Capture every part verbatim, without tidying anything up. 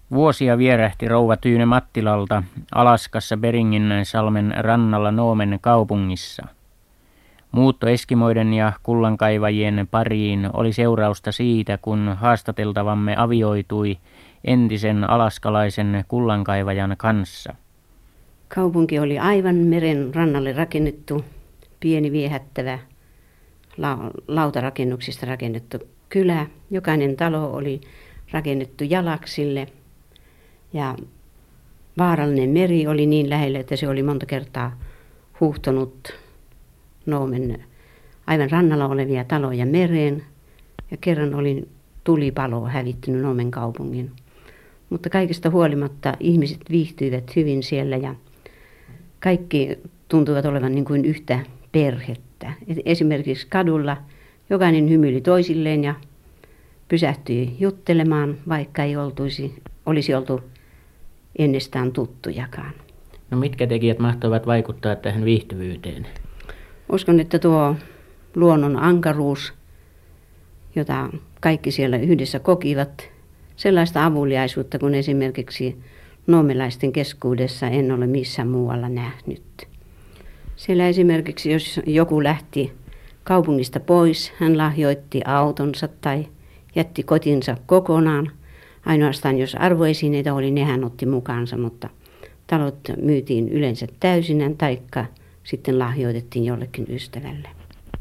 Vuosia vierähti rouva Tyyne Mattilalta Alaskassa Beringin salmen rannalla Noomen kaupungissa. Muutto eskimoiden ja kullankaivajien pariin oli seurausta siitä, kun haastateltavamme avioitui entisen alaskalaisen kullankaivajan kanssa. Kaupunki oli aivan meren rannalle rakennettu, pieni viehättävä la- lautarakennuksista rakennettu kylä. Jokainen talo oli rakennettu jalaksille ja vaarallinen meri oli niin lähellä, että se oli monta kertaa huuhtonut Noomen aivan rannalla olevia taloja mereen. Ja kerran oli tulipalo hävittynyt Noomen kaupungin. Mutta kaikesta huolimatta ihmiset viihtyivät hyvin siellä ja kaikki tuntuivat olevan niin kuin yhtä perhettä. Esimerkiksi kadulla jokainen hymyili toisilleen ja pysähtyi juttelemaan, vaikka ei oltuisi, olisi oltu ennestään tuttujakaan. No mitkä tekijät mahtoivat vaikuttaa tähän viihtyvyyteen? Uskon, että tuo luonnon ankaruus, jota kaikki siellä yhdessä kokivat, sellaista avuliaisuutta kuin esimerkiksi noomelaisten keskuudessa en ole missään muualla nähnyt. Siellä esimerkiksi, jos joku lähti kaupungista pois, hän lahjoitti autonsa tai jätti kotinsa kokonaan. Ainoastaan jos arvoesineitä oli, ne hän otti mukaansa, mutta talot myytiin yleensä täysinään taikka sitten lahjoitettiin jollekin ystävälle.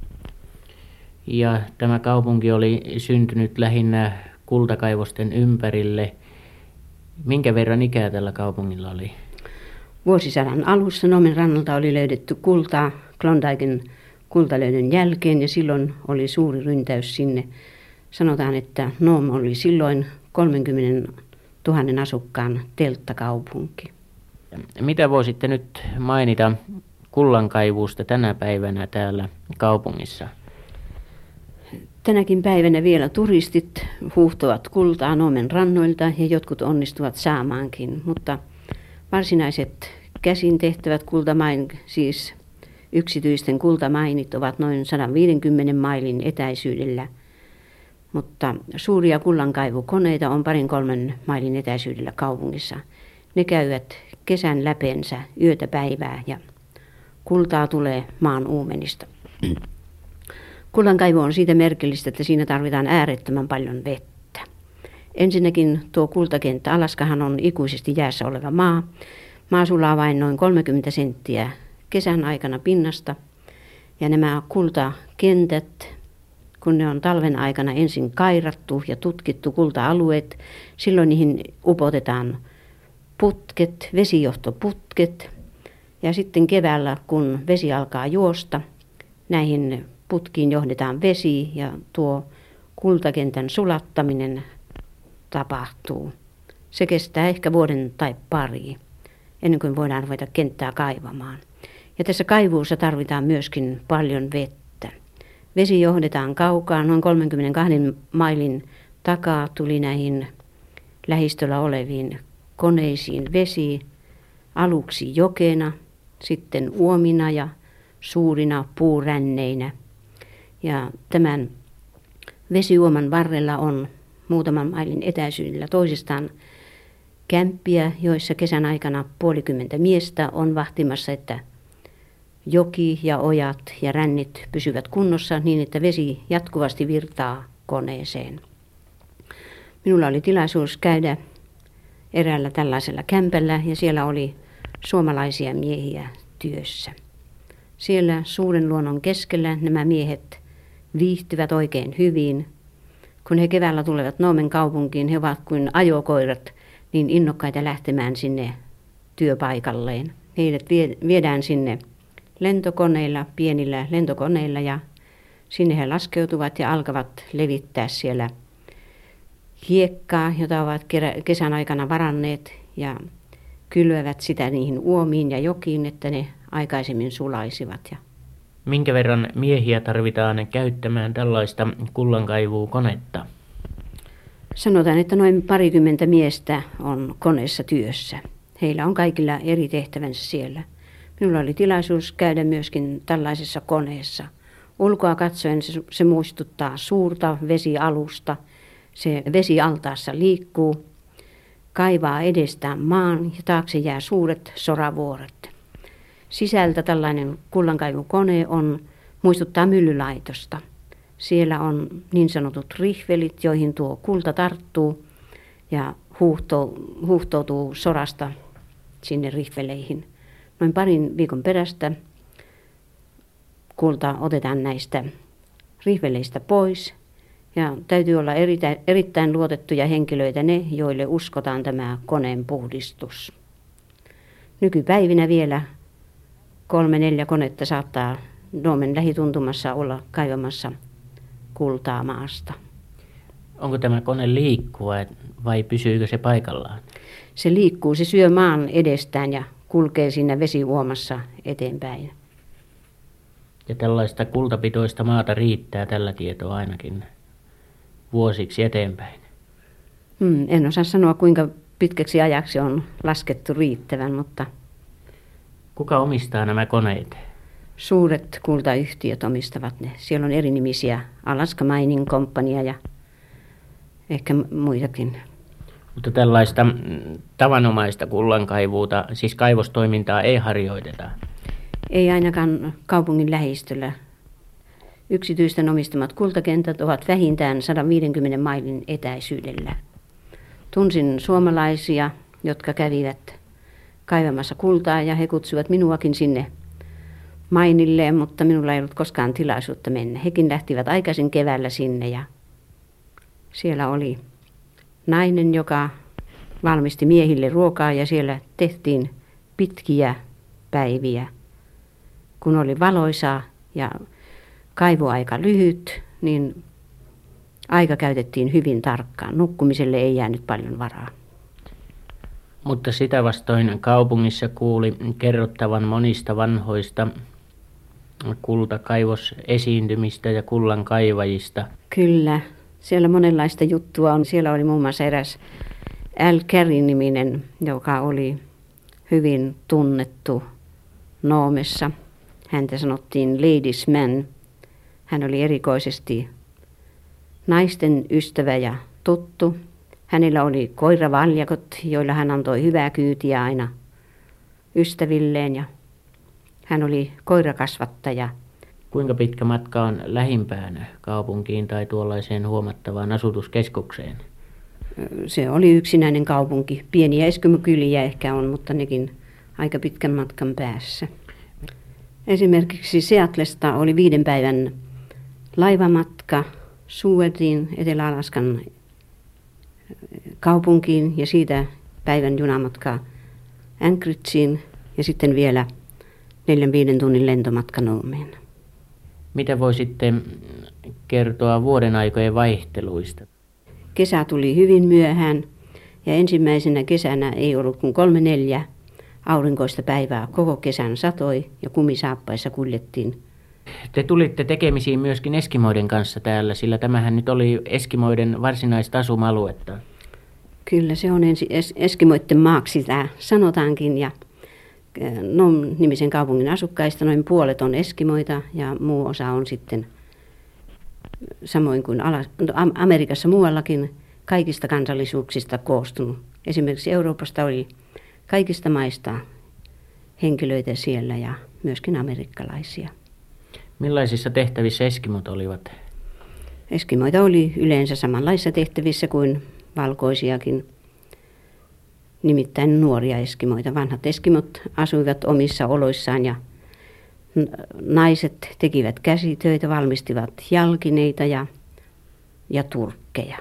Ja tämä kaupunki oli syntynyt lähinnä kultakaivosten ympärille. Minkä verran ikää tällä kaupungilla oli? Vuosisadan alussa Noomen rannalta oli löydetty kultaa Klondiken kultalöydön jälkeen ja silloin oli suuri ryntäys sinne. Sanotaan, että Nome oli silloin kolmekymmentätuhatta asukkaan telttakaupunki. Mitä voisitte nyt mainita kullankaivuusta tänä päivänä täällä kaupungissa? Tänäkin päivänä vielä turistit huuhtovat kultaa Noomen rannoilta ja jotkut onnistuvat saamaankin, mutta varsinaiset käsin tehtävät kultamain, siis yksityisten kultamainit ovat noin sata viisikymmentä mailin etäisyydellä, mutta suuria kullankaivukoneita on parin kolmen mailin etäisyydellä kaupungissa. Ne käyvät kesän läpeensä yötä päivää ja kultaa tulee maan uumenista. Kullankaivu on siitä merkillistä, että siinä tarvitaan äärettömän paljon vettä. Ensinnäkin tuo kultakenttä Alaskahan on ikuisesti jäässä oleva maa. Maa sulaa vain noin kolmekymmentä senttiä kesän aikana pinnasta. Ja nämä kultakentät, kun ne on talven aikana ensin kairattu ja tutkittu kulta-alueet, silloin niihin upotetaan putket, vesijohtoputket. Ja sitten keväällä, kun vesi alkaa juosta, näihin putkiin johdetaan vesi ja tuo kultakentän sulattaminen tapahtuu. Se kestää ehkä vuoden tai pari, ennen kuin voidaan ruveta kenttää kaivamaan. Ja tässä kaivuussa tarvitaan myöskin paljon vettä. Vesi johdetaan kaukaa, noin kolmekymmentäkaksi mailin takaa tuli näihin lähistöllä oleviin koneisiin vesi, aluksi jokena, sitten uomina ja suurina puuränneinä. Ja tämän vesiuoman varrella on muutaman mailin etäisyydellä toisistaan kämppiä, joissa kesän aikana puolikymmentä miestä on vahtimassa, että joki ja ojat ja rännit pysyvät kunnossa niin, että vesi jatkuvasti virtaa koneeseen. Minulla oli tilaisuus käydä eräällä tällaisella kämpällä ja siellä oli suomalaisia miehiä työssä. Siellä suuren luonnon keskellä nämä miehet viihtyvät oikein hyvin. Kun he keväällä tulevat Noomen kaupunkiin, he ovat kuin ajokoirat niin innokkaita lähtemään sinne työpaikalleen. Heidät viedään sinne lentokoneilla, pienillä lentokoneilla ja sinne he laskeutuvat ja alkavat levittää siellä hiekkaa, jota ovat kesän aikana varanneet ja kylvävät sitä niihin uomiin ja jokiin, että ne aikaisemmin sulaisivat. Ja minkä verran miehiä tarvitaan käyttämään tällaista kullankaivuukonetta? Sanotaan, että noin parikymmentä miestä on koneessa työssä. Heillä on kaikilla eri tehtävänsä siellä. Minulla oli tilaisuus käydä myöskin tällaisessa koneessa. Ulkoa katsoen se, se muistuttaa suurta vesialusta. Se vesi altaassa liikkuu. kaivaa edestään maan ja taakse jää suuret soravuoret. Sisältä tällainen kullankaivukone on, muistuttaa myllylaitosta. Siellä on niin sanotut rihvelit, joihin tuo kulta tarttuu ja huuhtoutuu, huuhtoutuu sorasta sinne rihveleihin. Noin parin viikon perästä kulta otetaan näistä rihveleistä pois ja täytyy olla erittäin, erittäin luotettuja henkilöitä ne, joille uskotaan tämä koneen puhdistus. Nykypäivinä vielä kolme neljä konetta saattaa Doomen lähituntumassa olla kaivamassa kultaa maasta. Onko tämä kone liikkuva vai pysyykö se paikallaan? Se liikkuu, se syö maan edestään ja kulkee siinä vesiuomassa eteenpäin. Ja tällaista kultapitoista maata riittää tällä tietoa ainakin vuosiksi eteenpäin. Hmm, en osaa sanoa, kuinka pitkäksi ajaksi on laskettu riittävän, mutta... Kuka omistaa nämä koneet? Suuret kultayhtiöt omistavat ne. Siellä on erinimisiä, Alaska Mining Company ja ehkä muitakin. Mutta tällaista tavanomaista kullankaivuuta, siis kaivostoimintaa ei harjoiteta? Ei ainakaan kaupungin lähistöllä. Yksityisten omistamat kultakentät ovat vähintään sata viisikymmentä mailin etäisyydellä. Tunsin suomalaisia, jotka kävivät kaivamassa kultaa ja he kutsuivat minuakin sinne mainilleen, mutta minulla ei ollut koskaan tilaisuutta mennä. Hekin lähtivät aikaisin keväällä sinne ja siellä oli nainen, joka valmisti miehille ruokaa ja siellä tehtiin pitkiä päiviä. Kun oli valoisaa ja kaivuaika lyhyt, niin aika käytettiin hyvin tarkkaan. Nukkumiselle ei jäänyt paljon varaa. Mutta sitä vastoin kaupungissa kuuli kerrottavan monista vanhoista kultakaivosesiintymistä ja kullan kaivajista. Kyllä, siellä monenlaista juttua on. Siellä oli muun muassa eräs Al Carey-niminen, joka oli hyvin tunnettu Noomessa. Häntä sanottiin Ladies Man. Hän oli erikoisesti naisten ystävä ja tuttu. Hänellä oli koiravaljakot, joilla hän antoi hyvää kyytiä aina ystävilleen ja hän oli koirakasvattaja. Kuinka pitkä matka on lähimpään kaupunkiin tai tuollaiseen huomattavaan asutuskeskukseen? Se oli yksinäinen kaupunki. Pieniä eskimokyliä ehkä on, mutta nekin aika pitkän matkan päässä. Esimerkiksi Seatlesta oli viiden päivän laivamatka Sewardin, Etelä-Alaskan kaupunkiin ja siitä päivän junamatka Anchorageen ja sitten vielä neljän viiden tunnin lentomatka Noomeen. Mitä voi sitten kertoa vuoden aikojen vaihteluista? Kesä tuli hyvin myöhään ja ensimmäisenä kesänä ei ollut kuin kolme neljä aurinkoista päivää. Koko kesän satoi ja kumisaappaissa kuljettiin. Te tulitte tekemisiin myöskin eskimoiden kanssa täällä, sillä tämähän nyt oli eskimoiden varsinaista asumaluetta. Kyllä se on ensi es- eskimoiden maaksi tämä sanotaankin ja Nom-nimisen kaupungin asukkaista noin puolet on eskimoita ja muu osa on sitten samoin kuin Amerikassa muuallakin kaikista kansallisuuksista koostunut. Esimerkiksi Euroopasta oli kaikista maista henkilöitä siellä ja myöskin amerikkalaisia. Millaisissa tehtävissä eskimot olivat? Eskimoita oli yleensä samanlaisissa tehtävissä kuin valkoisiakin. Nimittäin nuoria eskimoita. Vanhat eskimot asuivat omissa oloissaan ja naiset tekivät käsitöitä, valmistivat jalkineita ja, ja turkkeja.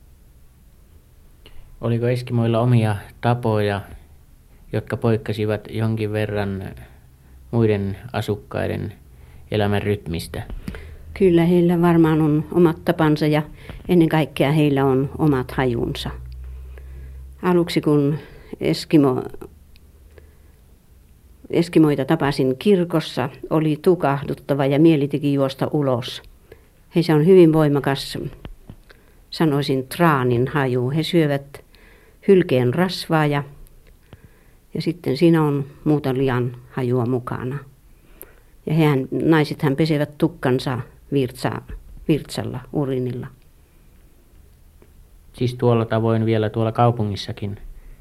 Oliko eskimoilla omia tapoja, jotka poikkasivat jonkin verran muiden asukkaiden elämän rytmistä? Kyllä heillä varmaan on omat tapansa ja ennen kaikkea heillä on omat hajunsa. Aluksi kun Eskimo, Eskimoita tapasin kirkossa, oli tukahduttava ja mieli teki juosta ulos. Heissä on hyvin voimakas, sanoisin, traanin haju. He syövät hylkeen rasvaa ja, ja sitten siinä on muuta lian hajua mukana. Ja hehän, naisethan pesevät tukkansa virtsa, virtsalla, urinilla. Siis tuolla tavoin vielä tuolla kaupungissakin?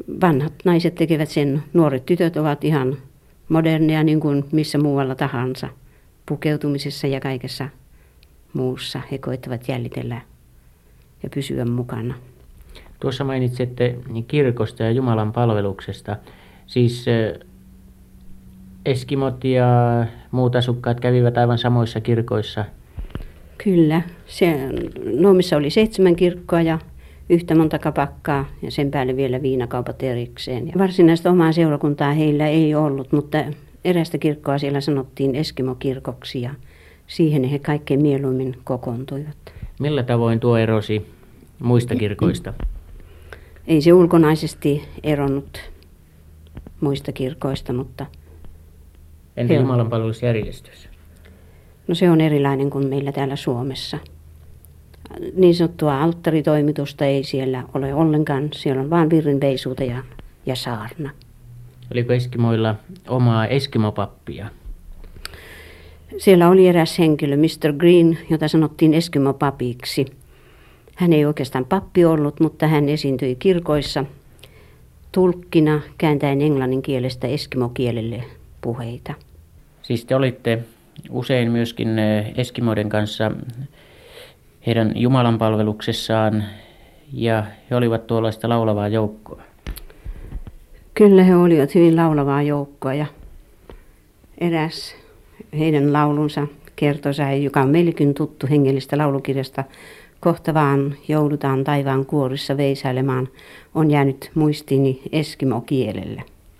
vanhat naiset tekevät sen, nuoret tytöt ovat ihan moderneja niin kuin missä muualla tahansa. Pukeutumisessa ja kaikessa muussa he koittavat jäljitellä ja pysyä mukana. Tuossa mainitsitte kirkosta ja Jumalan palveluksesta. Siis eskimot ja muut asukkaat kävivät aivan samoissa kirkoissa. Kyllä. Se, Nuomissa oli seitsemän kirkkoa ja yhtä monta kapakkaa ja sen päälle vielä viinakaupat erikseen. Ja varsinaista omaa seurakuntaa heillä ei ollut, mutta erästä kirkkoa siellä sanottiin Eskimo-kirkoksi ja siihen he kaikkein mieluimmin kokoontuivat. Millä tavoin tuo erosi muista kirkoista? Ei se ulkonaisesti eronnut muista kirkoista, mutta... Entä jumalanpalvelusjärjestys? No se on erilainen kuin meillä täällä Suomessa. Niin sanottua alttaritoimitusta ei siellä ole ollenkaan. Siellä on vain virrinveisuuta ja, ja saarna. Oliko eskimoilla omaa eskimopappia? Siellä oli eräs henkilö, mister Green, jota sanottiin eskimopapiksi. Hän ei oikeastaan pappi ollut, mutta hän esiintyi kirkoissa tulkkina kääntäen englannin kielestä eskimokielelle puheita. Siis te olitte usein myöskin eskimoiden kanssa heidän jumalanpalveluksessaan ja he olivat tuollaista laulavaa joukkoa. Kyllä he olivat hyvin laulavaa joukkoa ja eräs heidän laulunsa kertoi, joka on meillekin tuttu hengellistä laulukirjasta, kohta vaan joudutaan taivaan kuorissa veisailemaan, on jäänyt muistiini eskimokielellä.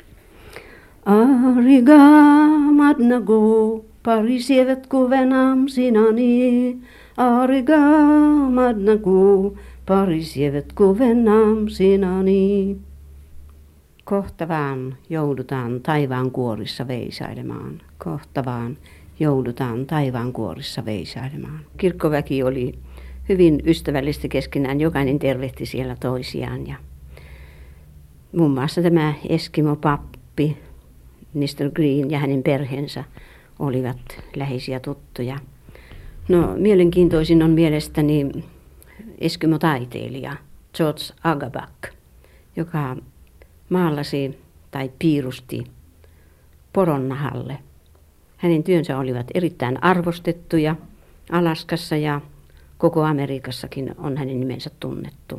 Ariga madnago parisievet kuvenam sinani. Ariga madnago parisievet kuvenam sinani. Kohta vaan joudutaan taivaan kuorissa veisailemaan. Kohta vaan joudutaan taivaan kuorissa veisailemaan. Kirkkoväki oli hyvin ystävällistä keskenään. Jokainen tervehti siellä toisiaan. Ja muun muassa tämä eskimopappi, mister Green ja hänen perheensä olivat läheisiä tuttuja. No, mielenkiintoisin on mielestäni eskimotaiteilija George Agabak, joka maalasi tai piirusti poronnahalle. Hänen työnsä olivat erittäin arvostettuja Alaskassa ja koko Amerikassakin on hänen nimensä tunnettu.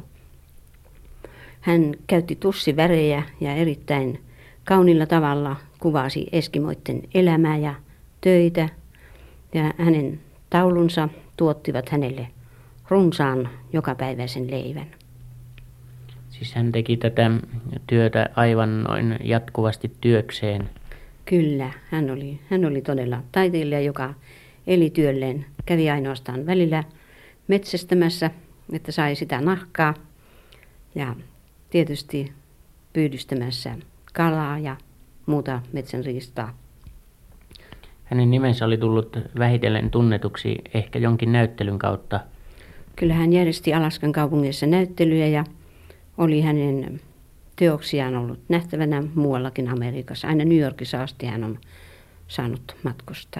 Hän käytti tussivärejä ja erittäin kaunilla tavalla kuvasi eskimoiden elämää ja töitä ja hänen taulunsa tuottivat hänelle runsaan jokapäiväisen leivän. Siis hän teki tätä työtä aivan noin jatkuvasti työkseen. Kyllä, hän oli, hän oli todella taiteilija, joka eli työlleen. Kävi ainoastaan välillä metsästämässä, että sai sitä nahkaa ja tietysti pyydystämässä kalaa ja muuta metsänriistaa. Hänen nimensä oli tullut vähitellen tunnetuksi ehkä jonkin näyttelyn kautta. Kyllä hän järjesti Alaskan kaupungissa näyttelyjä ja oli hänen teoksiaan ollut nähtävänä muuallakin Amerikassa. Aina New Yorkissa asti hän on saanut matkustaa.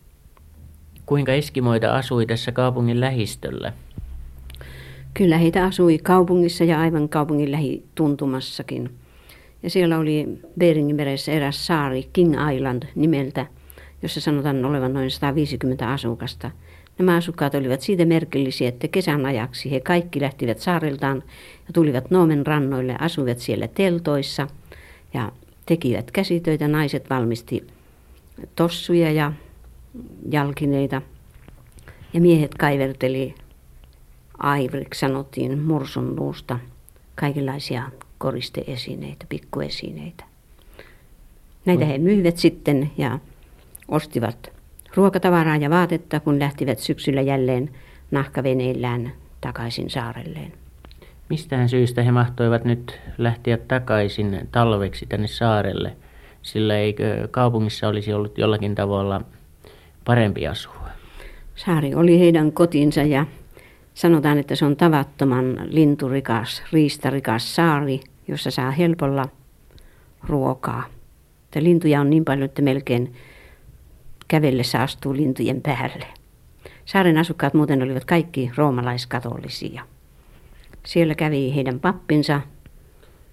Kuinka eskimoita asui tässä kaupungin lähistöllä? Kyllä heitä asui kaupungissa ja aivan kaupungin lähituntumassakin. Ja siellä oli Beringi meressä eräs saari, King Island nimeltä, jossa sanotaan olevan noin sata viisikymmentä asukasta. Nämä asukkaat olivat siitä merkillisiä, että kesän ajaksi he kaikki lähtivät saareltaan ja tulivat Noomen rannoille, asuivat siellä teltoissa ja tekivät käsitöitä. Naiset valmisti tossuja ja jalkineita ja miehet kaiverteli aivriksi, sanottiin mursunluusta, kaikenlaisia koristeesineitä, pikkuesineitä. Näitä he myivät sitten ja ostivat ruokatavaraa ja vaatetta, kun lähtivät syksyllä jälleen nahkaveneillään takaisin saarelleen. Mistään syystä he mahtoivat nyt lähteä takaisin talveksi tänne saarelle, sillä eikö kaupungissa olisi ollut jollakin tavalla parempi asua? Saari oli heidän kotinsa ja sanotaan, että se on tavattoman linturikas, riistarikas saari, jossa saa helpolla ruokaa. Että lintuja on niin paljon, että melkein kävellessä astuu lintujen päälle. Saaren asukkaat muuten olivat kaikki roomalaiskatolisia. Siellä kävi heidän pappinsa,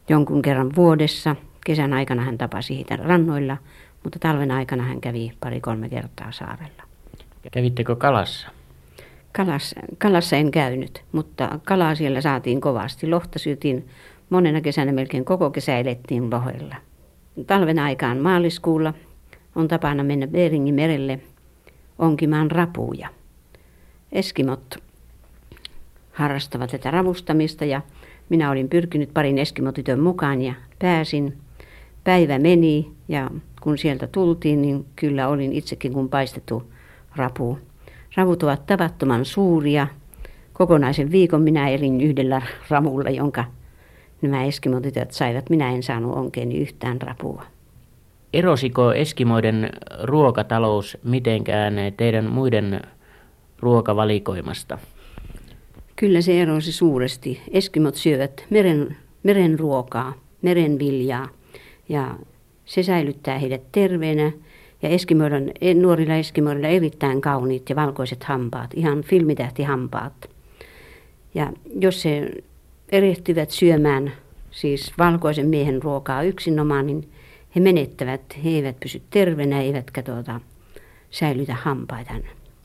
jonkun kerran vuodessa. Kesän aikana hän tapasi heitä rannoilla, mutta talven aikana hän kävi pari-kolme kertaa saarella. Kävittekö kalassa? Kalassa, kalassa en käynyt, mutta kalaa siellä saatiin kovasti. Lohta syötiin monena kesänä, melkein koko kesä elettiin lohella. Talven aikaan maaliskuulla on tapana mennä Beringin merelle onkimaan rapuja. Eskimot harrastavat tätä ravustamista ja minä olin pyrkinyt parin eskimotytön mukaan ja pääsin. Päivä meni ja kun sieltä tultiin, niin kyllä olin itsekin kuin paistettu rapu. Ravut ovat tavattoman suuria. Kokonaisen viikon minä elin yhdellä ramulla, jonka nämä eskimotytöt saivat. Minä en saanut onkeeni yhtään rapua. Erosiko eskimoiden ruokatalous mitenkään teidän muiden ruokavalikoimasta? Kyllä se erosi suuresti. Eskimot syövät meren, meren ruokaa, merenviljaa ja se säilyttää heidät terveenä. Ja eskimoilla, nuorilla eskimoilla erittäin kauniit ja valkoiset hampaat, ihan filmitähtihampaat. Ja jos he erehtyvät syömään siis valkoisen miehen ruokaa yksinomaan, niin he menettävät, he eivät pysy terveenä eivätkä tuota, säilytä hampaitaan.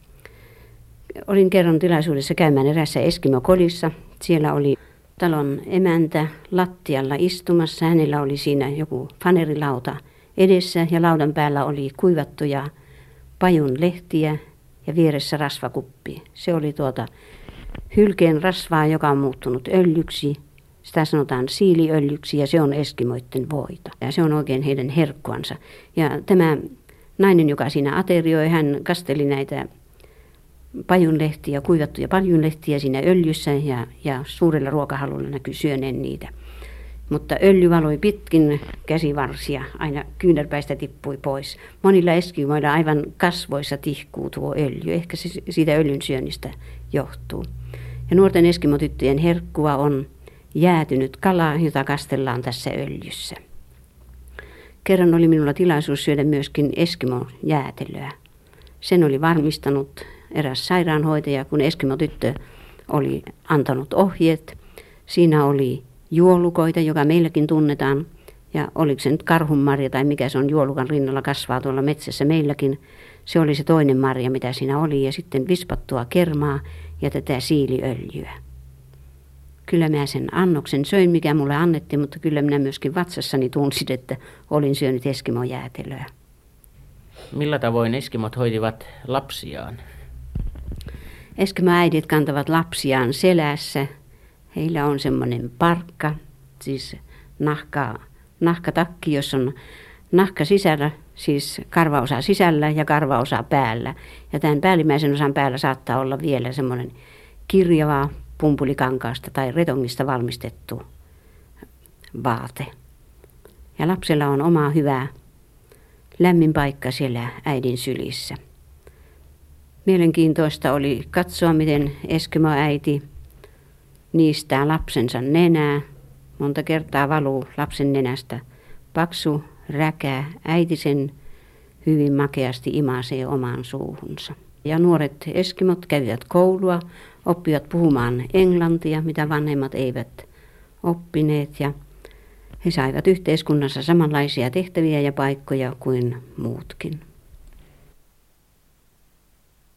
Olin kerran tilaisuudessa käymään erässä eskimokodissa. Siellä oli talon emäntä lattialla istumassa. Hänellä oli siinä joku fanerilauta edessä ja laudan päällä oli kuivattuja pajun lehtiä ja vieressä rasvakuppi. Se oli tuota hylkeen rasvaa, joka on muuttunut öljyksi. Sitä sanotaan siiliöljyksi ja se on eskimoitten voita. Ja se on oikein heidän herkkuansa. Ja tämä nainen, joka siinä aterioi, hän kasteli näitä pajunlehtiä, kuivattuja pajunlehtiä siinä öljyssä ja, ja suurella ruokahalulla näkyi syöneen niitä. Mutta öljy valoi pitkin käsivarsia, aina kyynärpäistä tippui pois. Monilla eskimoilla aivan kasvoissa tihkuu tuo öljy, ehkä se siitä öljyn syönnistä johtuu. Ja nuorten eskimotyttöjen herkkua on jäätynyt kala, jota kastellaan tässä öljyssä. Kerran oli minulla tilaisuus syödä myöskin eskimojäätelöä. Sen oli varmistanut eräs sairaanhoitaja, kun eskimotyttö oli antanut ohjeet. Siinä oli juolukoita, joka meilläkin tunnetaan, ja oliko se nyt karhunmarja tai mikä se on juolukan rinnalla kasvaa tuolla metsässä meilläkin. Se oli se toinen marja, mitä siinä oli, ja sitten vispattua kermaa ja tätä siiliöljyä. Kyllä mä sen annoksen söin, mikä mulle annettiin, mutta kyllä minä myöskin vatsassani tunsin, että olin syönyt eskimojäätelöä. Millä tavoin eskimot hoitivat lapsiaan? Eskimoäidit kantavat lapsiaan selässä. Heillä on semmoinen parkka, siis nahka, nahkatakki, jossa on nahka sisällä, siis karvaosa sisällä ja karvaosa päällä. Ja tämän päällimmäisen osan päällä saattaa olla vielä semmoinen kirjava pumpulikankaasta tai retongista valmistettu vaate. Ja lapsella on oma hyvä lämmin paikka siellä äidin sylissä. Mielenkiintoista oli katsoa, miten eskimoäiti niistää lapsensa nenää. Monta kertaa valuu lapsen nenästä paksu räkä. Äiti sen hyvin makeasti imaisee omaan suuhunsa. Ja nuoret eskimot kävivät koulua, oppivat puhumaan englantia, mitä vanhemmat eivät oppineet. Ja he saivat yhteiskunnassa samanlaisia tehtäviä ja paikkoja kuin muutkin.